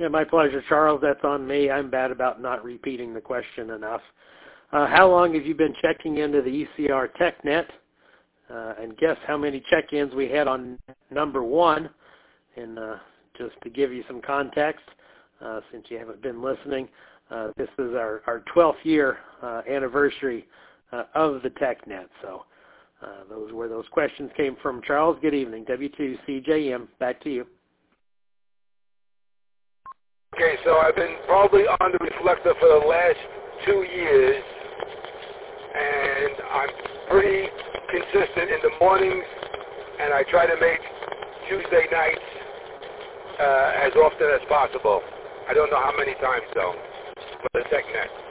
Yeah, my pleasure, Charles. That's on me. I'm bad about not repeating the question enough. How long have you been checking into the ECR TechNet? And guess how many check-ins we had on number 1. And just to give you some context, since you haven't been listening, this is our 12th year anniversary of the TechNet. So those were those questions came from. Charles, good evening. W2CJM, back to you. Okay, so I've been probably on the reflector for the last 2 years, and I'm pretty consistent in the mornings, and I try to make Tuesday nights as often as possible. I don't know how many times, though, for the TechNet.